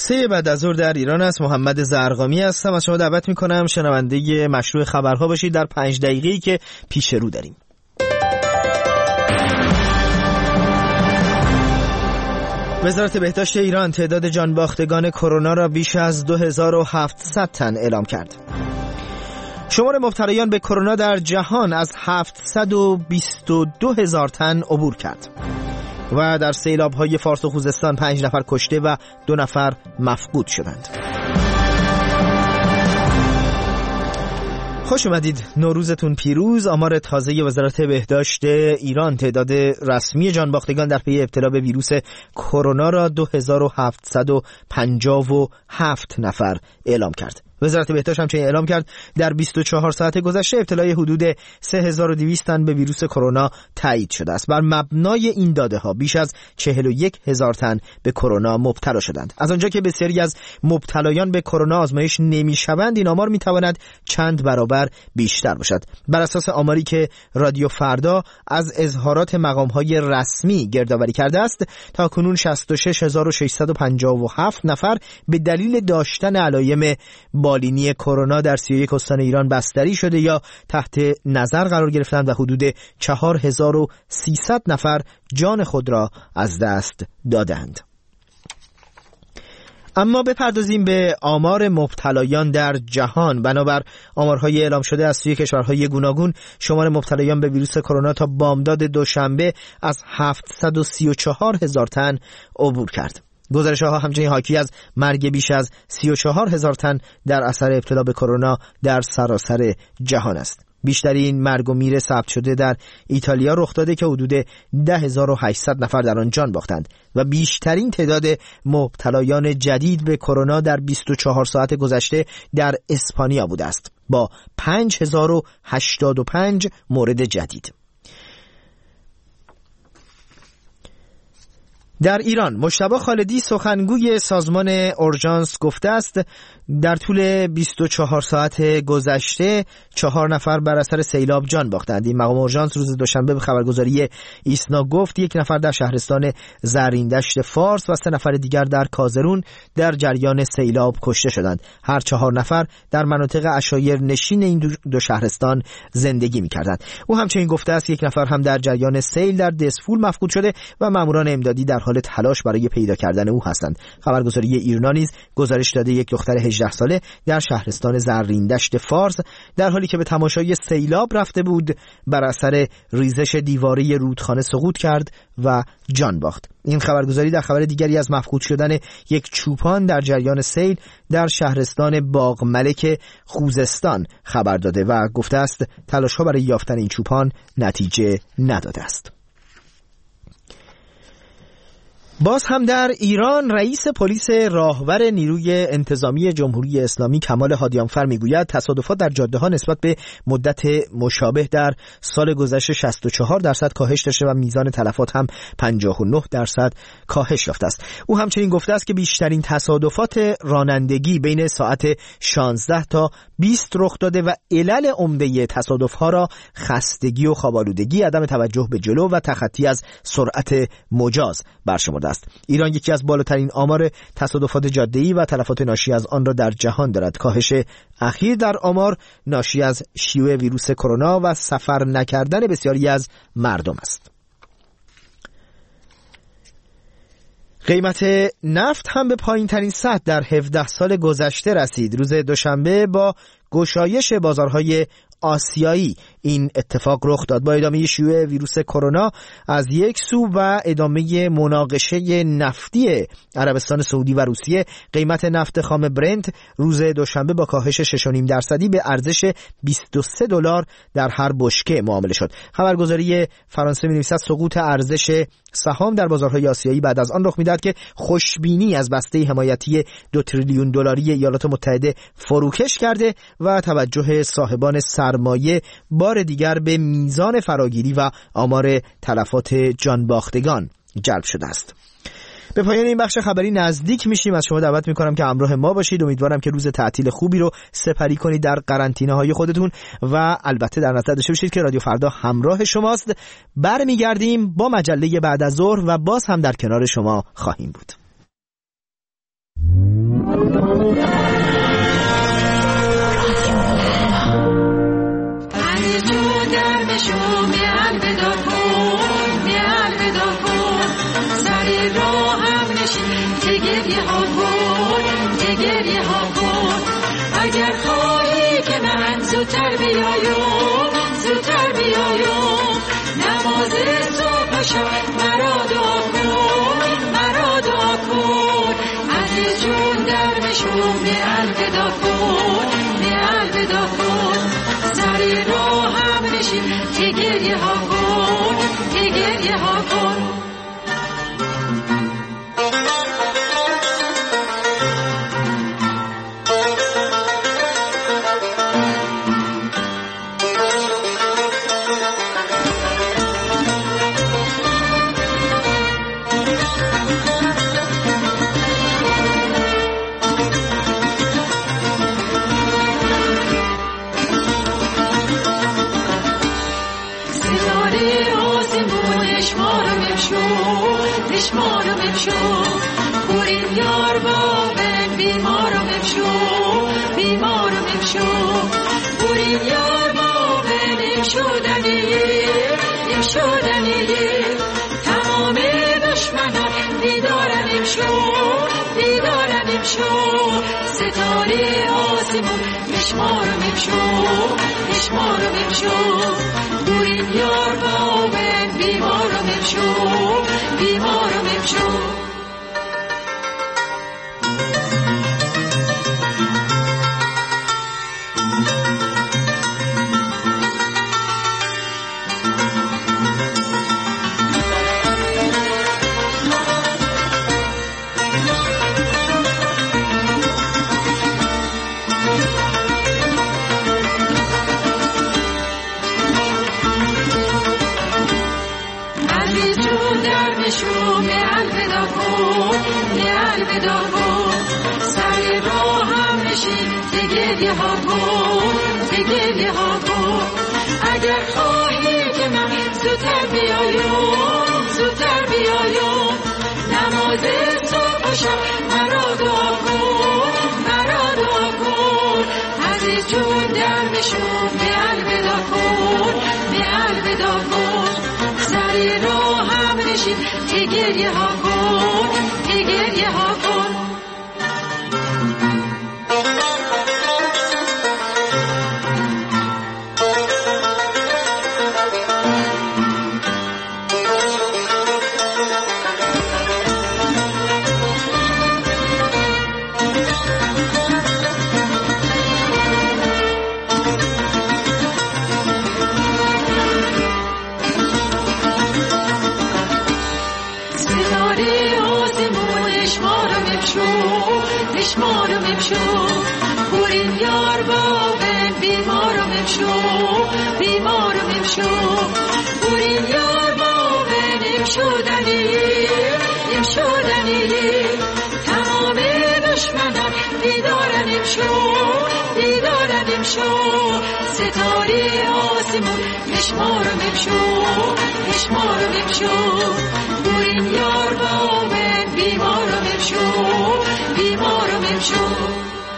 3 بعد از ظهر در ایران است. محمد زرقامی هستم. از شما دعوت میکنم شنونده مشروع خبرها باشید در 5 دقیقه‌ای که پیش رو داریم. وزارت بهداشت ایران تعداد جانباختگان کرونا را بیش از 2700 تن اعلام کرد. شمار مبتلایان به کرونا در جهان از 722,000 تن عبور کرد. و در سیلاب‌های فارس و خوزستان 5 نفر کشته و 2 نفر مفقود شدند. خوش اومدید، نوروزتون پیروز. آمار تازه وزارت بهداشت ایران تعداد رسمی جانباختگان در پی ابتلا به ویروس کرونا را 2757 نفر اعلام کرد. وزارت بهداشت همچنین اعلام کرد در 24 ساعت گذشته ابتلای حدود 3200 تن به ویروس کرونا تایید شده است. بر مبنای این داده ها بیش از 41,000 تن به کرونا مبتلا شدند. از آنجا که بسیاری از مبتلایان به کرونا آزمایش نمی‌شوند، این آمار می‌تواند چند برابر بیشتر باشد. بر اساس آماری که رادیو فردا از اظهارات مقام‌های رسمی گردآوری کرده است، تاکنون 66657 نفر به دلیل داشتن علایم بالینی کرونا در 31 استان ایران بستری شده یا تحت نظر قرار گرفتند و حدود 4300 نفر جان خود را از دست دادند. اما بپردازیم به آمار مبتلایان در جهان. بنابر آمارهای اعلام شده از سوی کشورهای گوناگون، شمار مبتلایان به ویروس کرونا تا بامداد دوشنبه از 734,000 تن عبور کرد. گزارش‌ها همچنین حاکی از مرگ بیش از 34,000 تن در اثر ابتلا به کرونا در سراسر جهان است. بیشترین مرگ و میر ثبت شده در ایتالیا رخ داده که حدود 10,800 نفر در آن جان باختند و بیشترین تعداد مبتلایان جدید به کرونا در 24 ساعت گذشته در اسپانیا بوده است با 5085 مورد جدید. در ایران مجتبی خالدی سخنگوی سازمان اورژانس گفته است در طول 24 ساعت گذشته 4 نفر بر اثر سیلاب جان باختند. این مقام اورژانس روز دوشنبه به خبرگزاری ایسنا گفت 1 نفر در شهرستان زرین‌دشت فارس و 3 نفر دیگر در کازرون در جریان سیلاب کشته شدند. هر 4 نفر در مناطق عشایر نشین این دو شهرستان زندگی می‌کردند. او همچنین گفته است 1 نفر هم در جریان سیل در دسفول مفقود شده و ماموران امدادی در حال تلاش برای پیدا کردن او هستند. خبرگزاری ایرنا نیز گزارش داده 1 دختر 18 ساله در شهرستان زرین‌دشت فارس در حالی که به تماشای سیلاب رفته بود بر اثر ریزش دیواره رودخانه سقوط کرد و جان باخت. این خبرگزاری در خبر دیگری از مفقود شدن 1 چوپان در جریان سیل در شهرستان باغ ملک خوزستان خبر داده و گفته است تلاش‌ها برای یافتن این چوپان نتیجه نداده است. باز هم در ایران رئیس پلیس راهور نیروی انتظامی جمهوری اسلامی کمال هادیانفر میگوید تصادفات در جاده‌ها نسبت به مدت مشابه در سال گذشته 64% کاهش داشته و میزان تلفات هم 59% کاهش یافته است. او همچنین گفته است که بیشترین تصادفات رانندگی بین ساعت 16 تا 20 رخ داده و علل عمده تصادف‌ها را خستگی و خواب‌آلودگی، عدم توجه به جلو و تخطی از سرعت مجاز برشمرده است. ایران یکی از بالاترین آمار تصادفات جاده‌ای و تلفات ناشی از آن را در جهان دارد. کاهش اخیر در آمار ناشی از شیوع ویروس کرونا و سفر نکردن بسیاری از مردم است. قیمت نفت هم به پایین ترین سطح در 17 سال گذشته رسید. روز دوشنبه با گشایش بازارهای آسیایی این اتفاق رخ داد. با ادامه شیوع ویروس کرونا از یک سو و ادامه مناقشه نفتی عربستان سعودی و روسیه، قیمت نفت خام برنت روز دوشنبه با کاهش 6.5% به ارزش $23 در هر بشکه معامله شد. خبرگزاری فرانسه می‌نویسد سقوط ارزش سهام در بازارهای آسیایی بعد از آن رخ می‌دهد که خوشبینی از بسته حمایتی $2 تریلیون ایالات متحده فروکش کرده و توجه صاحبان سرمایه بار دیگر به میزان فراگیری و آمار تلفات جانباختگان جلب شده است. به پایان این بخش خبری نزدیک میشیم. از شما دعوت میکنم که همراه ما باشید. امیدوارم که روز تعطیل خوبی رو سپری کنید در قرنطینه های خودتون و البته در نظر داشته باشید که رادیو فردا همراه شماست. برمیگردیم با مجله بعد از ظهر و باز هم در کنار شما خواهیم بود. گریه ها کن، گریه ها کن. اگر خواهی که من زودتر بیایم، زودتر بیایم، نماز صبح و شب مرا دعا کن، مرا دعا کن. عزیز جون درویشم به الوداع کن، به الوداع کن. سری راهم نشین که گریه ها کن، که گریه ها کن. دشمارم امشو بریم یار بابن، بیمارم امشو، بیمارم امشو بریم یار بابن. امشو دنیه تمام دشمنان دیدارن امشو، دیدارن امشو. ستاره آسمون دشمارم امشو، دشمارم امشو بریم یار بابن، بیمارم امشو، بیمارم امشو. شو به الوداع کن، به الوداع کن. سر راهم نشین که گریه ها کن، که گریه ها کن. اگر خواهی که من زودتر بیایم، زودتر بیایم، نماز صبح و شب مرا دعا کن، مرا دعا کن. عزیز جون درویشم به الوداع کن، به الوداع کن. سر راهم نشین که گریه ها کن، که گریه ها کن. دشمارم امشو بریم یار بابن، بیمارم امشو، بیمارم امشو بریم یار بابن. امشو دنیه تمام دشمنان دیدارن امشو، دیدارن امشو. ستاره آسمون دشمارم امشو، دشمارم امشو بریم یار بابن، بیمارم امشو، بیمارم امشو.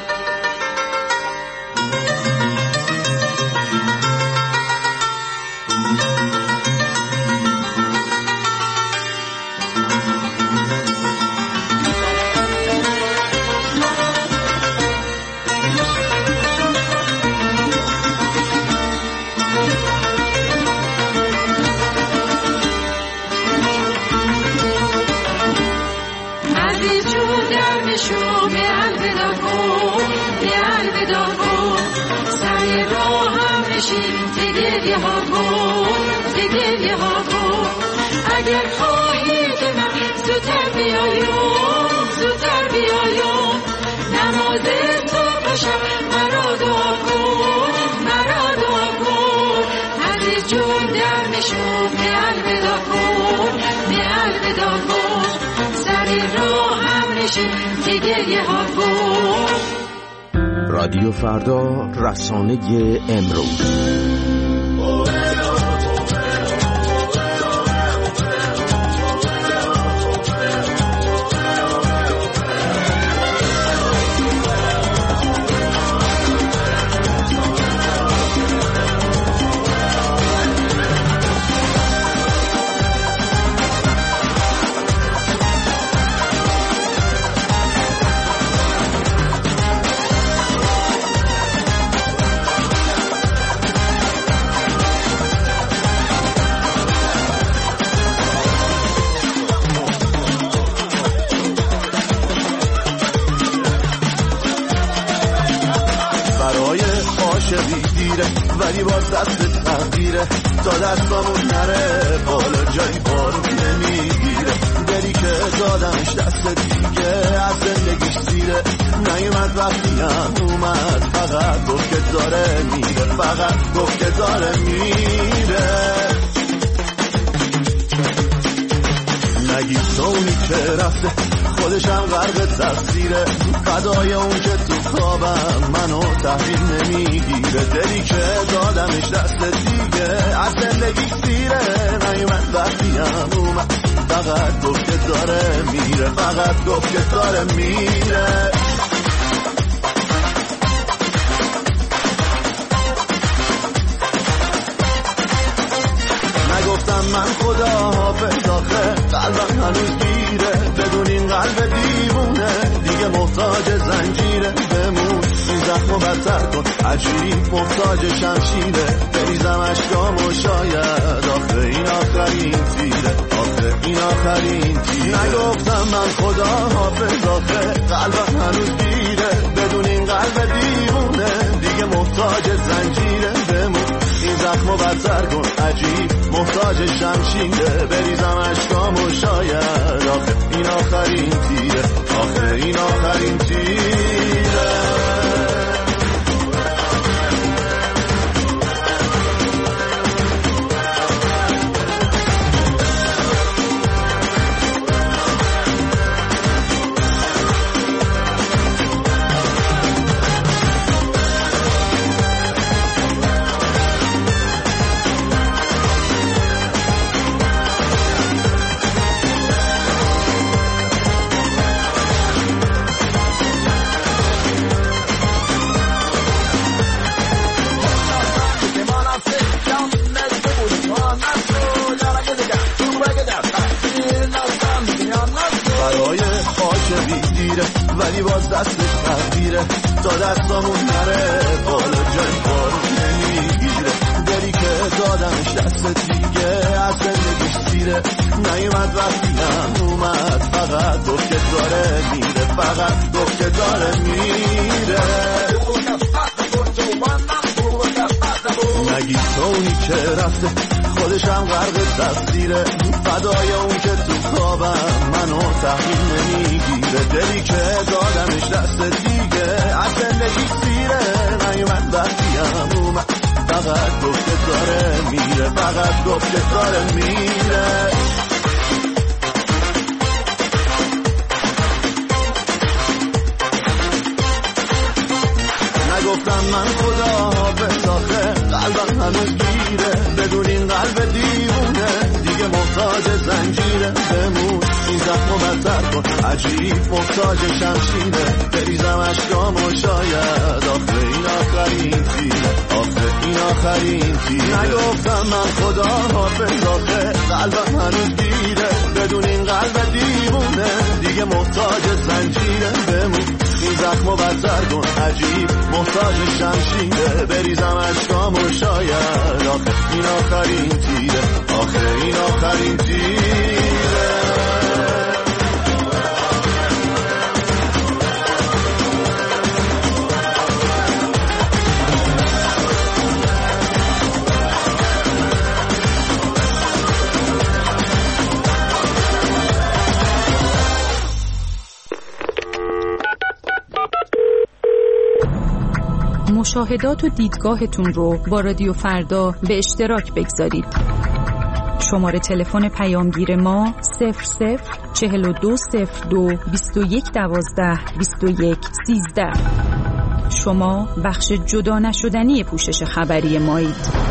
شو به الوداع کن، به الوداع کن. سر راهم نشین که گریه ها کن، که گریه ها کن. اگر خواهی که من زودتر بیایم، زودتر بیایم، نماز صبح و شب مرا دعا کن، مرا دعا کن. عزیز جون درویشم به الوداع کن، به الوداع کن. سر راهم نشین که گریه ها کن. رادیو فردا، رسانه امروز. عاشقی دیره ولی باز دست تقدیره تا دستامون نره بالا جایی بارون نمیگیره دلی که دادمش دست دیگه از زندگیش سیره نیومد وقتی هم اومد فقط گفت که داره میره فقط گفت که داره میره نگی تو اونی که رفته خودشم غرق تقصیره فدای اون که تو خوابم منو تحویل نمیگیره دلی که دادمش دست دیگه از زندگی سیره نیومد وقتی هم اومد فقط گفت که داره میره فقط گفت که داره میره نگفتم من خدا حافظ آخه قلبم هنوز گیره بدون این قلب دیوونه دیگه محتاج زنجیره بمون این زخمو بدتر کن عجیب محتاج شمشیره بریزم اشکامو شاید آخه این آخرین تیره آخه این آخرین تیره نگفتم من خدا حافظ آخه قلبم هنوز گیره بدون این قلب دیوونه دیگه محتاج زنجیره بمون این زخمو بدتر کن عجیب محتاج شمشیره بریزم اشکامو شاید آخه این آخرین تیره آخه این آخرین تیره ولی باز دستش تغییره تا دستامون نره بالا جایی بارون نمیگیره دلی که دادمش دست دیگه از زندگیش سیره نیومد وقتی هم اومد فقط گفت که داره میره فقط گفت که داره میره نگی تو اونی که رفته خودشم غرق تقصیره فدای اون که تو خوابم منو تحویل نمیگیره دلی که دادمش دست دیگه از زندگی سیره نیومد وقتی هم اومد فقط گفت که داره میره فقط گفت که داره میره نگفتم من خدا حافظ آخه قلبم هنوز گیره بدون این قلب دیوونه دیگه محتاج زنجیره بمون این زخمو بدتر کن عجیب محتاج شمشیره بریزم اشکامو شاید آخه این آخرین تیره آخه این آخرین تیره نگفتم من خدا حافظ آخه قلبم هنوز گیره بدون این قلب دیوونه دیگه محتاج زنجیره بمون این زخمو بدتر کن عجیب محتاج شمشیره بریزم اشکامو شاید آخه این آخرین تیره آخه این آخرین تیره مشاهدات و دیدگاهتون رو با رادیو فردا به اشتراک بگذارید. شماره تلفن پیامگیر ما 004202 2112 2113. شما بخش جدا نشدنی پوشش خبری مایید.